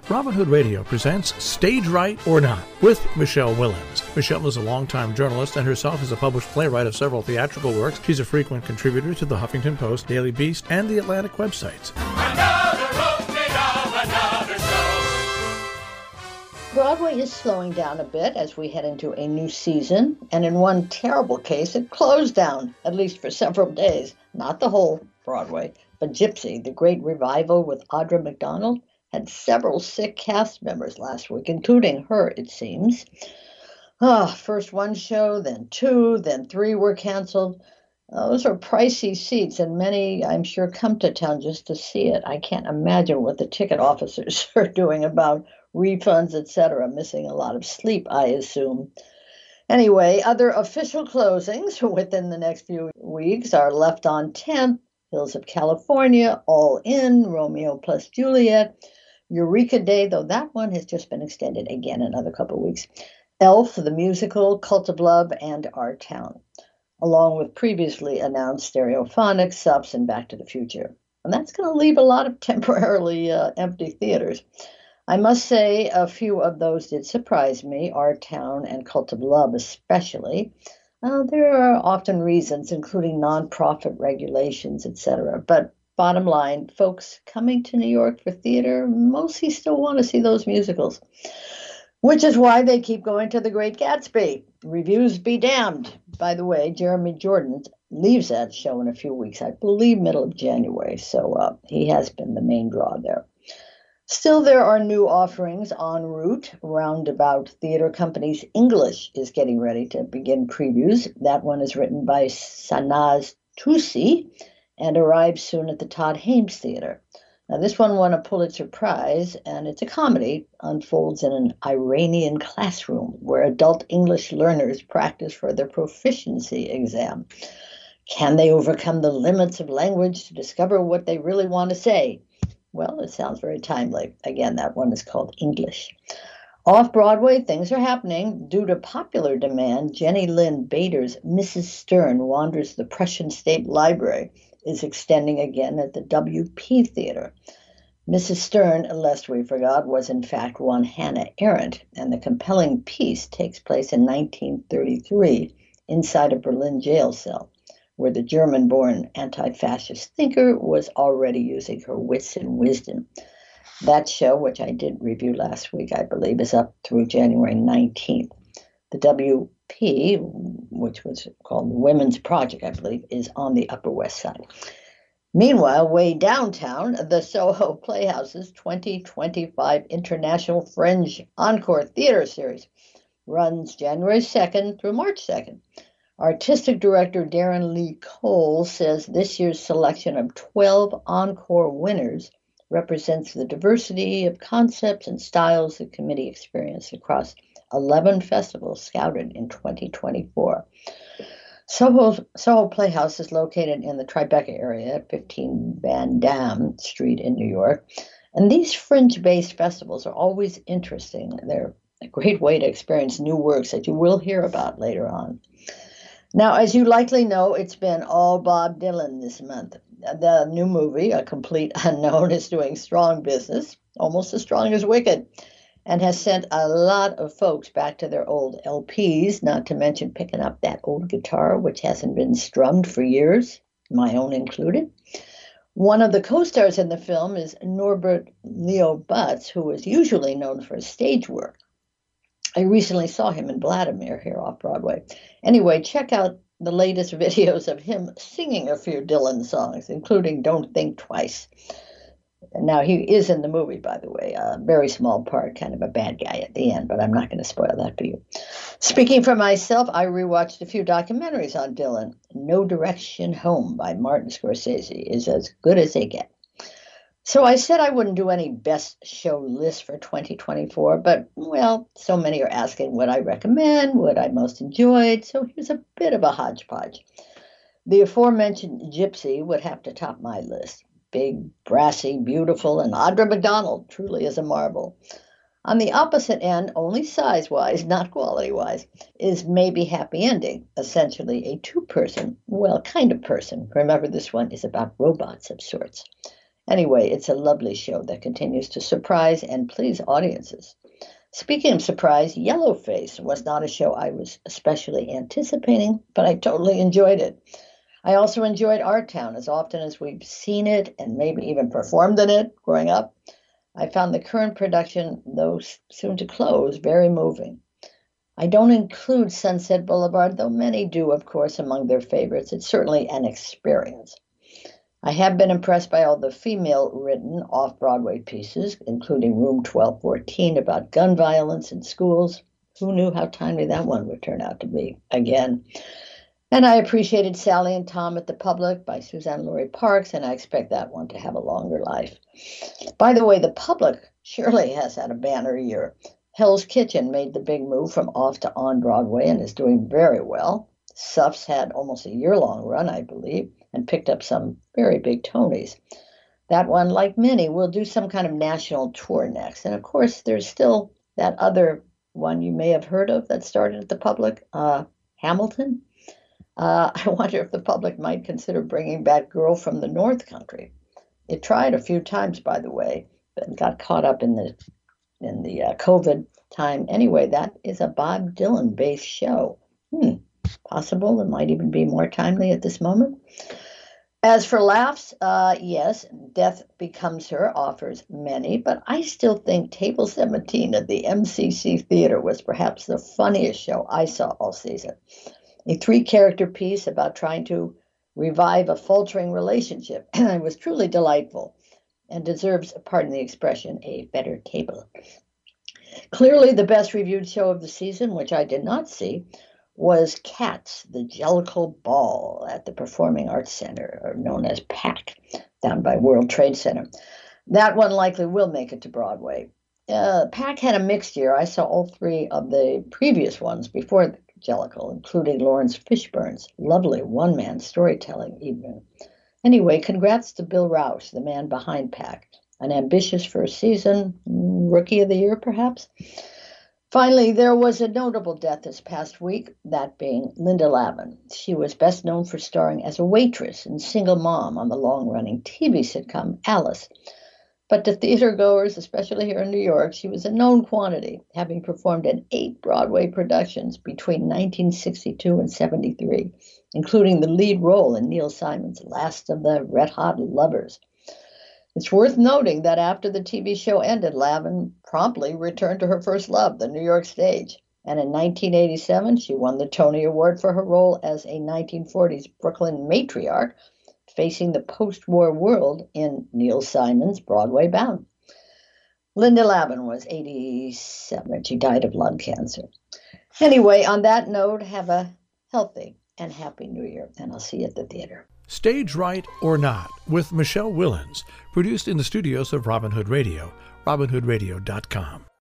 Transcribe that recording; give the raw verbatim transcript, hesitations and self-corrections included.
Robin Hood Radio presents Stage Right or Not with Michelle Willens. Michelle is a longtime journalist and herself is a published playwright of several theatrical works. She's a frequent contributor to the Huffington Post, Daily Beast, and the Atlantic websites. Another opening of another show. Broadway is slowing down a bit as we head into a new season, and in one terrible case, it closed down, at least for several days. Not the whole Broadway, but Gypsy, the great revival with Audra McDonald, had several sick cast members last week, including her, it seems. Ah, first one show, then two, then three were canceled. Uh, those are pricey seats, and many, I'm sure, come to town just to see it. I can't imagine what the ticket officers are doing about refunds, et cetera, missing a lot of sleep, I assume. Anyway, other official closings within the next few weeks are Left on tenth, Hills of California, All In, Romeo plus Juliet, Eureka Day, though that one has just been extended again another couple of weeks, Elf, the musical, Cult of Love, and Our Town, along with previously announced Stereophonics, Subs, and Back to the Future. And that's going to leave a lot of temporarily uh, empty theaters. I must say a few of those did surprise me, Our Town and Cult of Love especially. Uh, there are often reasons, including nonprofit regulations, et cetera. But bottom line, folks coming to New York for theater mostly still want to see those musicals, which is why they keep going to The Great Gatsby. Reviews be damned. By the way, Jeremy Jordan leaves that show in a few weeks, I believe middle of January, so uh, he has been the main draw there. Still, there are new offerings en route. Roundabout Theater Company's English is getting ready to begin previews. That one is written by Sanaz Tusi and arrives soon at the Todd Haynes Theater. Now, this one won a Pulitzer Prize, and it's a comedy, unfolds in an Iranian classroom where adult English learners practice for their proficiency exam. Can they overcome the limits of language to discover what they really want to say? Well, it sounds very timely. Again, that one is called English. Off-Broadway, things are happening. Due to popular demand, Jenny Lynn Bader's Missus Stern Wanders the Prussian State Library is extending again at the W P Theater. Missus Stern, lest we forgot, was in fact one Hannah Arendt, and the compelling piece takes place in nineteen thirty-three inside a Berlin jail cell, where the German-born anti-fascist thinker was already using her wits and wisdom. That show, which I did review last week, I believe, is up through January nineteenth. The W P, which was called Women's Project, I believe, is on the Upper West Side. Meanwhile, way downtown, the Soho Playhouse's twenty twenty-five International Fringe Encore Theater Series runs January second through March second. Artistic director Darren Lee Cole says this year's selection of twelve encore winners represents the diversity of concepts and styles the committee experienced across eleven festivals scouted in twenty twenty-four. Soho, Soho Playhouse is located in the Tribeca area at fifteen Van Dam Street in New York. And these fringe-based festivals are always interesting. They're a great way to experience new works that you will hear about later on. Now, as you likely know, it's been all Bob Dylan this month. The new movie, A Complete Unknown, is doing strong business, almost as strong as Wicked, and has sent a lot of folks back to their old L Ps, not to mention picking up that old guitar, which hasn't been strummed for years, my own included. One of the co-stars in the film is Norbert Leo Butz, who is usually known for his stage work. I recently saw him in Vladimir here off Broadway. Anyway, check out the latest videos of him singing a few Dylan songs, including Don't Think Twice. Now, he is in the movie, by the way, a very small part, kind of a bad guy at the end, but I'm not going to spoil that for you. Speaking for myself, I rewatched a few documentaries on Dylan. No Direction Home by Martin Scorsese is as good as they get. So I said I wouldn't do any best show lists for twenty twenty-four, but, well, so many are asking what I recommend, what I most enjoyed, so here's a bit of a hodgepodge. The aforementioned Gypsy would have to top my list. Big, brassy, beautiful, and Audra McDonald truly is a marvel. On the opposite end, only size-wise, not quality-wise, is Maybe Happy Ending, essentially a two-person, well, kind of person. Remember, this one is about robots of sorts. Anyway, it's a lovely show that continues to surprise and please audiences. Speaking of surprise, Yellowface was not a show I was especially anticipating, but I totally enjoyed it. I also enjoyed Our Town as often as we've seen it and maybe even performed in it growing up. I found the current production, though soon to close, very moving. I don't include Sunset Boulevard, though many do, of course, among their favorites. It's certainly an experience. I have been impressed by all the female-written off-Broadway pieces, including Room twelve fourteen about gun violence in schools. Who knew how timely that one would turn out to be, again. And I appreciated Sally and Tom at the Public by Suzanne-Lori Parks, and I expect that one to have a longer life. By the way, the Public surely has had a banner year. Hell's Kitchen made the big move from off to on Broadway and is doing very well. Suff's had almost a year-long run, I believe, and picked up some very big Tonys. That one, like many, will do some kind of national tour next. And of course, there's still that other one you may have heard of that started at the Public, uh, Hamilton. Uh, I wonder if the Public might consider bringing back Girl from the North Country. It tried a few times, by the way, but got caught up in the in the uh, COVID time. Anyway, that is a Bob Dylan-based show. Hmm, possible. It might even be more timely at this moment. As for laughs, uh, yes, Death Becomes Her offers many, but I still think Table seventeen at the M C C Theater was perhaps the funniest show I saw all season. A three-character piece about trying to revive a faltering relationship. It was truly delightful and deserves, pardon the expression, a better table. Clearly the best reviewed show of the season, which I did not see, was Cats, the Jellicle Ball at the Performing Arts Center, or known as PAC, down by World Trade Center. That one likely will make it to Broadway. Uh, PAC had a mixed year. I saw all three of the previous ones before the Jellicle, including Lawrence Fishburne's lovely one-man storytelling evening. Anyway, congrats to Bill Rauch, the man behind PAC. An ambitious first season, rookie of the year perhaps. Finally, there was a notable death this past week, that being Linda Lavin. She was best known for starring as a waitress and single mom on the long-running T V sitcom Alice. But to theatergoers, especially here in New York, she was a known quantity, having performed in eight Broadway productions between nineteen sixty-two and seventy-three, including the lead role in Neil Simon's Last of the Red Hot Lovers. It's worth noting that after the T V show ended, Lavin promptly returned to her first love, the New York stage. And in nineteen eighty-seven, she won the Tony Award for her role as a nineteen forties Brooklyn matriarch, facing the post-war world in Neil Simon's Broadway Bound. Linda Lavin was eighty-seven. She died of lung cancer. Anyway, on that note, have a healthy and happy New Year, and I'll see you at the theater. Stage Right or Not with Michelle Willens, produced in the studios of Robin Hood Radio, robin hood radio dot com.